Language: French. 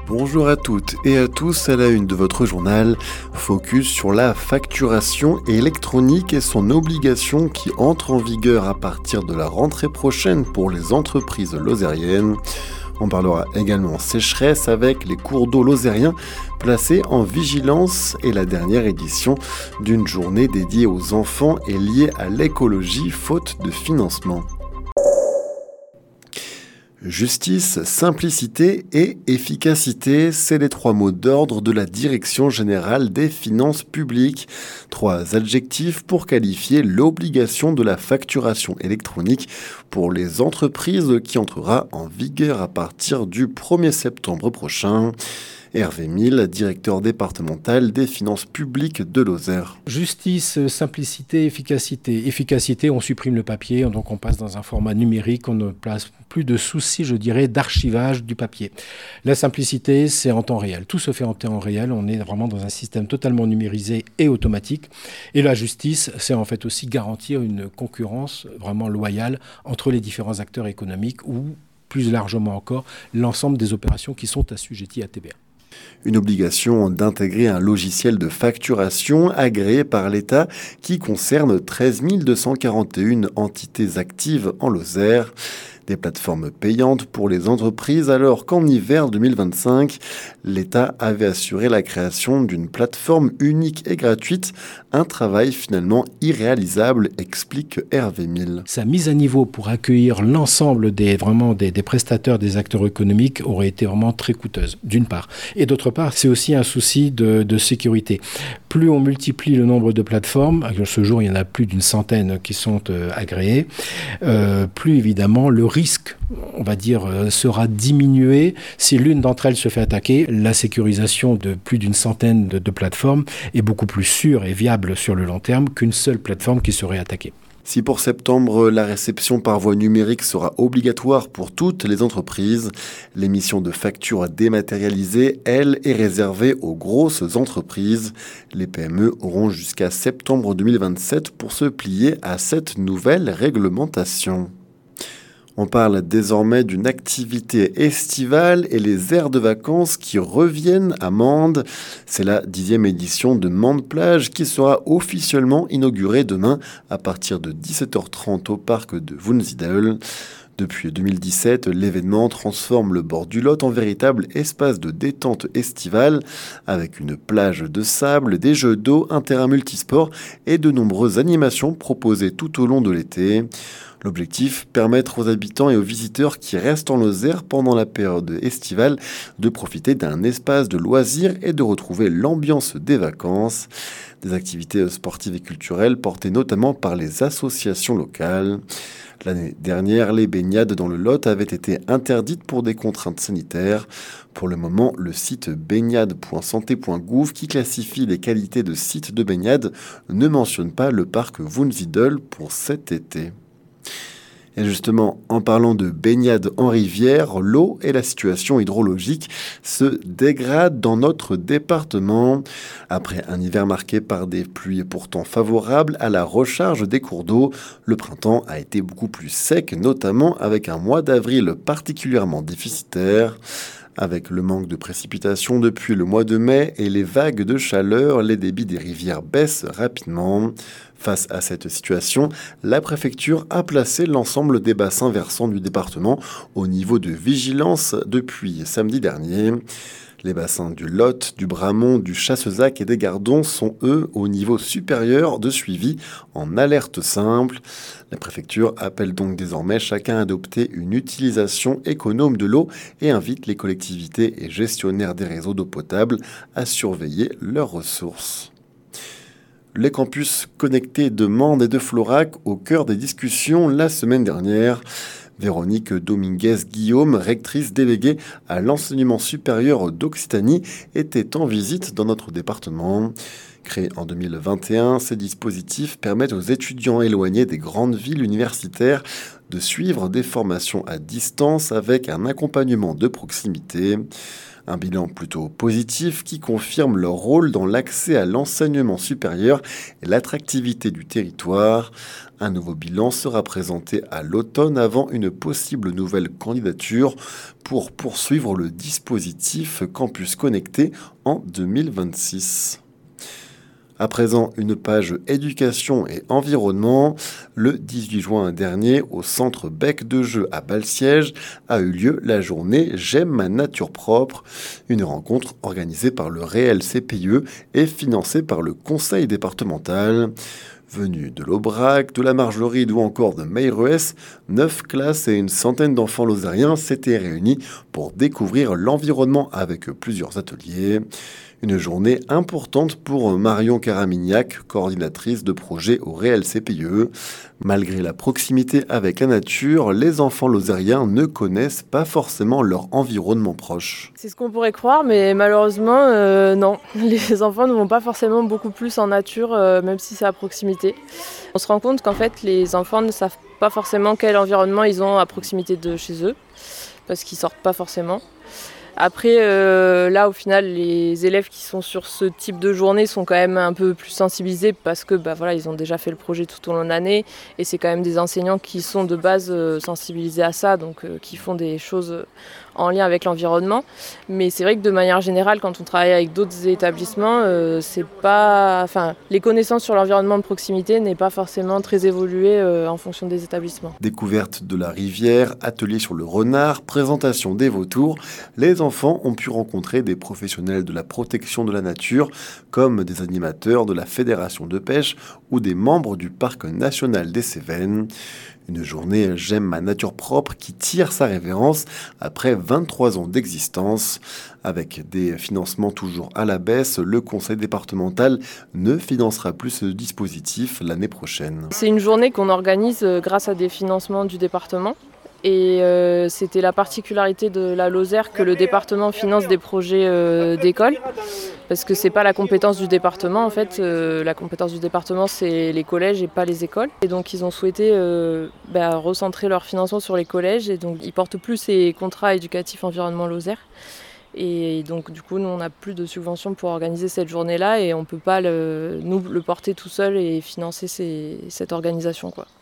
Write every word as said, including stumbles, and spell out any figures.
Bonjour à toutes et à tous, à la une de votre journal, focus sur la facturation électronique et son obligation qui entre en vigueur à partir de la rentrée prochaine pour les entreprises lozériennes. On parlera également sécheresse avec les cours d'eau lozériens placés en vigilance et la dernière édition d'une journée dédiée aux enfants et liée à l'écologie faute de financement. Justice, simplicité et efficacité, c'est les trois mots d'ordre de la Direction générale des finances publiques. Trois adjectifs pour qualifier l'obligation de la facturation électronique pour les entreprises qui entrera en vigueur à partir du premier septembre prochain. Hervé Mille, directeur départemental des finances publiques de Lozère. Justice, simplicité, efficacité. Efficacité, on supprime le papier, donc on passe dans un format numérique, on ne place plus de soucis, je dirais, d'archivage du papier. La simplicité, c'est en temps réel. Tout se fait en temps réel, on est vraiment dans un système totalement numérisé et automatique. Et la justice, c'est en fait aussi garantir une concurrence vraiment loyale entre les différents acteurs économiques ou, plus largement encore, l'ensemble des opérations qui sont assujetties à T V A. Une obligation d'intégrer un logiciel de facturation agréé par l'État qui concerne treize mille deux cent quarante et une entités actives en Lozère. Des plateformes payantes pour les entreprises alors qu'en hiver deux mille vingt-cinq, l'État avait assuré la création d'une plateforme unique et gratuite, un travail finalement irréalisable, explique Hervé Mille. Sa mise à niveau pour accueillir l'ensemble des, vraiment des, des prestataires, des acteurs économiques aurait été vraiment très coûteuse, d'une part. Et d'autre part, c'est aussi un souci de, de sécurité. Plus on multiplie le nombre de plateformes, à ce jour il y en a plus d'une centaine qui sont euh, agréées, euh, plus évidemment le risque, on va dire, euh, sera diminué si l'une d'entre elles se fait attaquer. La sécurisation de plus d'une centaine de, de plateformes est beaucoup plus sûre et viable sur le long terme qu'une seule plateforme qui serait attaquée. Si pour septembre, la réception par voie numérique sera obligatoire pour toutes les entreprises, l'émission de factures dématérialisées, elle, est réservée aux grosses entreprises. Les P M E auront jusqu'à septembre deux mille vingt-sept pour se plier à cette nouvelle réglementation. On parle désormais d'une activité estivale et les aires de vacances qui reviennent à Mende. C'est la dixième édition de Mende Plage qui sera officiellement inaugurée demain à partir de dix-sept heures trente au parc de Wunsiedel. Depuis deux mille dix-sept, l'événement transforme le bord du Lot en véritable espace de détente estivale avec une plage de sable, des jeux d'eau, un terrain multisport et de nombreuses animations proposées tout au long de l'été. L'objectif, permettre aux habitants et aux visiteurs qui restent en Lozère pendant la période estivale de profiter d'un espace de loisirs et de retrouver l'ambiance des vacances. Des activités sportives et culturelles portées notamment par les associations locales. L'année dernière, les baignades dans le Lot avaient été interdites pour des contraintes sanitaires. Pour le moment, le site baignade point santé point gouv, qui classifie les qualités de site de baignade, ne mentionne pas le parc Wunsiedel pour cet été. Et justement, en parlant de baignade en rivière, l'eau et la situation hydrologique se dégradent dans notre département. Après un hiver marqué par des pluies pourtant favorables à la recharge des cours d'eau, le printemps a été beaucoup plus sec, notamment avec un mois d'avril particulièrement déficitaire. Avec le manque de précipitations depuis le mois de mai et les vagues de chaleur, les débits des rivières baissent rapidement. Face à cette situation, la préfecture a placé l'ensemble des bassins versants du département au niveau de vigilance depuis samedi dernier. Les bassins du Lot, du Bramont, du Chassezac et des Gardons sont, eux, au niveau supérieur de suivi en alerte simple. La préfecture appelle donc désormais chacun à adopter une utilisation économe de l'eau et invite les collectivités et gestionnaires des réseaux d'eau potable à surveiller leurs ressources. Les campus connectés de Mende et de Florac au cœur des discussions la semaine dernière. Véronique Dominguez-Guillaume, rectrice déléguée à l'enseignement supérieur d'Occitanie, était en visite dans notre département. Créés en deux mille vingt et un, ces dispositifs permettent aux étudiants éloignés des grandes villes universitaires de suivre des formations à distance avec un accompagnement de proximité. Un bilan plutôt positif qui confirme leur rôle dans l'accès à l'enseignement supérieur et l'attractivité du territoire. Un nouveau bilan sera présenté à l'automne avant une possible nouvelle candidature pour poursuivre le dispositif Campus Connecté en deux mille vingt-six. À présent, une page éducation et environnement. Le dix-huit juin dernier, au centre Bec de Jeux à Balsiège, a eu lieu la journée J'aime ma nature propre, une rencontre organisée par le Réel C P I E et financée par le conseil départemental. Venus de l'Aubrac, de la Margeride ou encore de Meyreux, neuf classes et une centaine d'enfants lozériens s'étaient réunis pour découvrir l'environnement avec plusieurs ateliers. Une journée importante pour Marion Caramignac, coordinatrice de projet au Réel C P I E. Malgré la proximité avec la nature, les enfants lozériens ne connaissent pas forcément leur environnement proche. C'est ce qu'on pourrait croire, mais malheureusement, euh, non. Les enfants ne vont pas forcément beaucoup plus en nature, euh, même si c'est à proximité. On se rend compte qu'en fait, les enfants ne savent pas forcément quel environnement ils ont à proximité de chez eux, parce qu'ils sortent pas forcément. Après, euh, là, au final, les élèves qui sont sur ce type de journée sont quand même un peu plus sensibilisés parce que, bah, voilà, ils ont déjà fait le projet tout au long de l'année et c'est quand même des enseignants qui sont de base euh, sensibilisés à ça, donc euh, qui font des choses en lien avec l'environnement. Mais c'est vrai que de manière générale, quand on travaille avec d'autres établissements, euh, c'est pas, enfin, les connaissances sur l'environnement de proximité n'est pas forcément très évoluée euh, en fonction des établissements. Découverte de la rivière, atelier sur le renard, présentation des vautours, les enfants ont pu rencontrer des professionnels de la protection de la nature, comme des animateurs de la Fédération de pêche ou des membres du Parc national des Cévennes. Une journée J'aime ma nature propre qui tire sa révérence après vingt-trois ans d'existence. Avec des financements toujours à la baisse, le conseil départemental ne financera plus ce dispositif l'année prochaine. C'est une journée qu'on organise grâce à des financements du département. Et euh, c'était la particularité de la Lozère que le département finance des projets euh, d'école. Parce que c'est pas la compétence du département en fait, euh, la compétence du département c'est les collèges et pas les écoles. Et donc ils ont souhaité euh, bah, recentrer leur financement sur les collèges et donc ils portent plus ces contrats éducatifs environnement Lozère. Et donc du coup nous on n'a plus de subventions pour organiser cette journée-là et on peut pas le, nous le porter tout seul et financer ces, cette organisation, quoi.